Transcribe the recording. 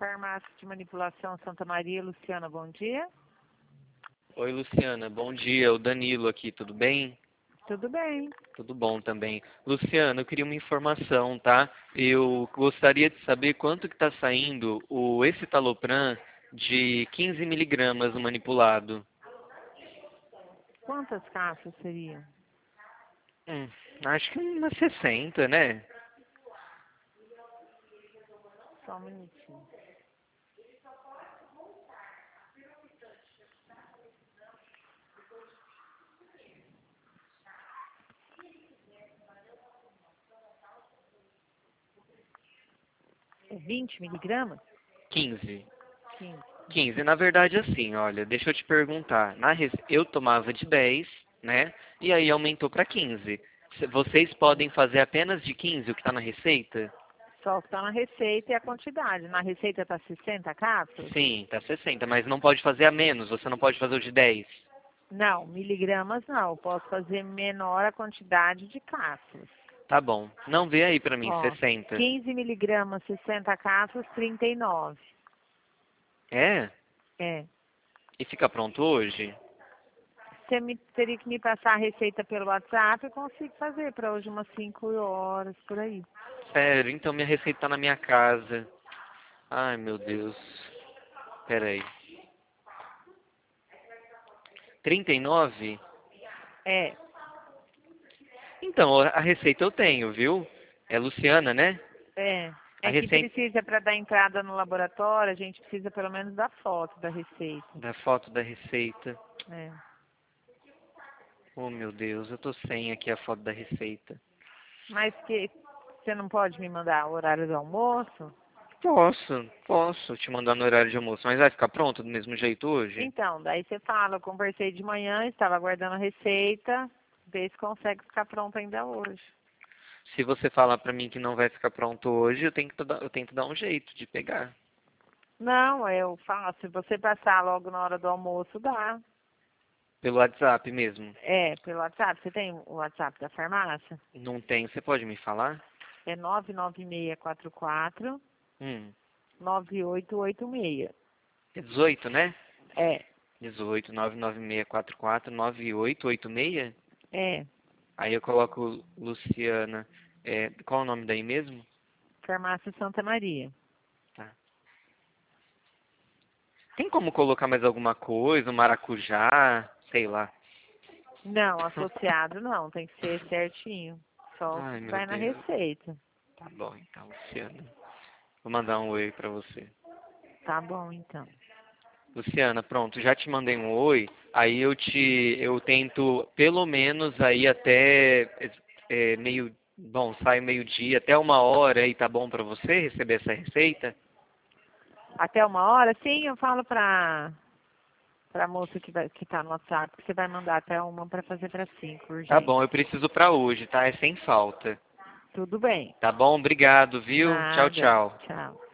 Farmácia de Manipulação Santa Maria, Luciana, bom dia. Oi, Luciana, bom dia. O Danilo aqui, tudo bem? Tudo bem. Tudo bom também. Luciana, eu queria uma informação, tá? Eu gostaria de saber quanto que está saindo o escitalopram de 15 miligramas manipulado. Quantas caixas seriam? Acho que umas 60, né? Só um minutinho. É 20 miligramas? 15. 15. 15. Na verdade, assim, olha, deixa eu te perguntar. Eu tomava de 10, né? E aí aumentou para 15. Vocês podem fazer apenas de 15 o que está na receita? Só o que está na receita e a quantidade. Na receita está 60 cápsulas? Sim, tá 60, mas não pode fazer a menos, você não pode fazer o de 10. Não, miligramas não. Eu posso fazer menor a quantidade de cápsulas. Tá bom. Não, vê aí pra mim, Ó, 60. 15 miligramas, 60 cápsulas, 39. É? É. E fica pronto hoje? Teria que me passar a receita pelo WhatsApp, eu consigo fazer para hoje umas 5 horas, por aí. Sério, então minha receita tá na minha casa. Ai, meu Deus. Pera aí. 39? É. Então, a receita eu tenho, viu? É Luciana, né? É. A É que receita precisa para dar entrada no laboratório, a gente precisa pelo menos da foto da receita. da foto da receita. É. Oh, meu Deus, eu tô sem aqui a foto da receita. Mas que você não pode me mandar o horário do almoço? Posso te mandar no horário de almoço, mas vai ficar pronto do mesmo jeito hoje? Então, daí você fala, eu conversei de manhã, estava aguardando a receita, vê se consegue ficar pronto ainda hoje. Se você falar pra mim que não vai ficar pronto hoje, eu tento dar um jeito de pegar. Não, eu faço, se você passar logo na hora do almoço, dá. Pelo WhatsApp mesmo. É, pelo WhatsApp. Você tem o WhatsApp da farmácia? Não tem, você pode me falar? É 99644 Hum, 9886. é 18, né? É, 18, 99644 9886. é. Aí eu coloco Luciana. Qual é o nome daí mesmo? Farmácia Santa Maria. Tá. Tem como colocar mais alguma coisa? Um maracujá? Sei lá. Não, associado não, tem que ser certinho. Só o Ai, que meu vai na Deus. receita. Tá bom, então, Luciana. Vou mandar um oi pra você. Tá bom, então. Luciana, pronto, já te mandei um oi. Aí eu tento pelo menos aí até meio, bom, sai meio-dia, até 1 hora aí, tá bom pra você receber essa receita? Até 1 hora? Sim, eu falo pra moça que tá no WhatsApp que você vai mandar até 1 para fazer para 5, Tá urgente. bom, eu preciso pra hoje, tá? É sem falta. Tudo bem. Tá bom? Obrigado, viu? Tchau, Nada. tchau. Tchau.